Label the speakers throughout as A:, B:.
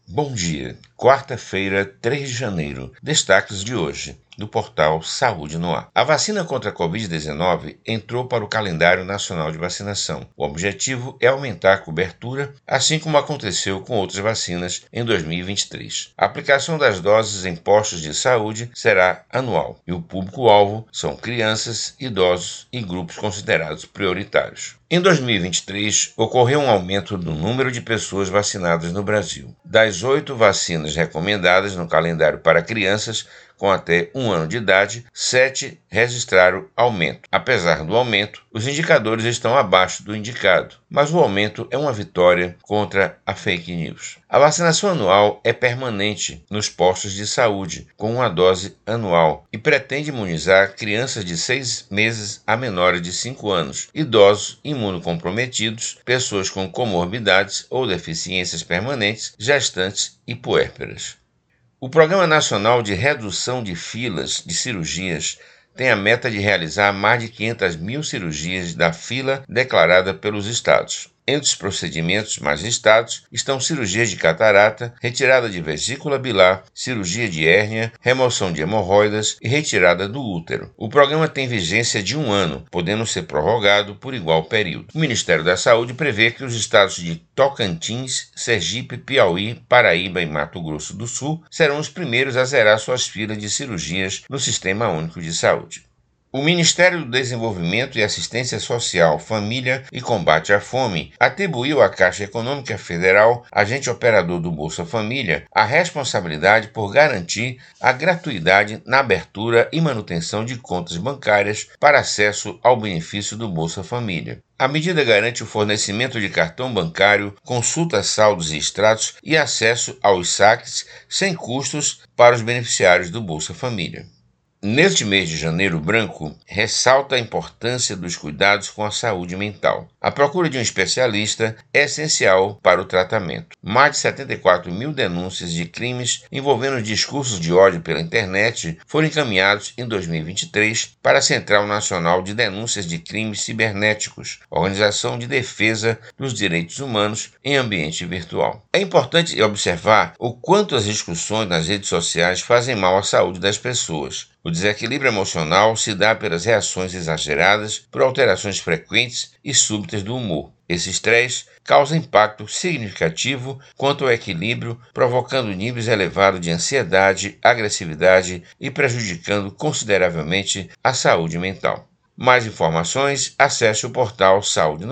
A: Bom dia, quarta-feira, 3 de janeiro. Destaques de hoje, do portal Saúde no Ar. A vacina contra a Covid-19 entrou para o calendário nacional de vacinação. O objetivo é aumentar a cobertura, assim como aconteceu com outras vacinas em 2023. A aplicação das doses em postos de saúde será anual e o público-alvo são crianças, idosos e grupos considerados prioritários. Em 2023, ocorreu um aumento do número de pessoas vacinadas no Brasil. Das 8 vacinas recomendadas no calendário para crianças com até 1 ano de idade, 7 registraram aumento. Apesar do aumento, os indicadores estão abaixo do indicado, mas o aumento é uma vitória contra a fake news. A vacinação anual é permanente nos postos de saúde, com uma dose anual, e pretende imunizar crianças de 6 meses a menores de 5 anos, idosos imunocomprometidos, pessoas com comorbidades ou deficiências permanentes, gestantes e puérperas. O Programa Nacional de Redução de Filas de Cirurgias tem a meta de realizar mais de 500 mil cirurgias da fila declarada pelos estados. Entre os procedimentos mais listados estão cirurgias de catarata, retirada de vesícula bilar, cirurgia de hérnia, remoção de hemorroidas e retirada do útero. O programa tem vigência de 1 ano, podendo ser prorrogado por igual período. O Ministério da Saúde prevê que os estados de Tocantins, Sergipe, Piauí, Paraíba e Mato Grosso do Sul serão os primeiros a zerar suas filas de cirurgias no Sistema Único de Saúde. O Ministério do Desenvolvimento e Assistência Social, Família e Combate à Fome atribuiu à Caixa Econômica Federal, agente operador do Bolsa Família, a responsabilidade por garantir a gratuidade na abertura e manutenção de contas bancárias para acesso ao benefício do Bolsa Família. A medida garante o fornecimento de cartão bancário, consulta saldos e extratos e acesso aos saques sem custos para os beneficiários do Bolsa Família. Neste mês de janeiro branco, ressalta a importância dos cuidados com a saúde mental. A procura de um especialista é essencial para o tratamento. Mais de 74 mil denúncias de crimes envolvendo discursos de ódio pela internet foram encaminhados em 2023 para a Central Nacional de Denúncias de Crimes Cibernéticos, organização de defesa dos direitos humanos em ambiente virtual. É importante observar o quanto as discussões nas redes sociais fazem mal à saúde das pessoas. O desequilíbrio emocional se dá pelas reações exageradas, por alterações frequentes e súbitas do humor. Esse estresse causa impacto significativo quanto ao equilíbrio, provocando níveis elevados de ansiedade, agressividade e prejudicando consideravelmente a saúde mental. Mais informações, acesse o portal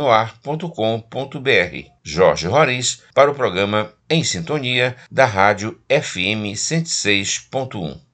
A: saudenoar.com.br. Jorge Roriz para o programa Em Sintonia da Rádio FM 106.1.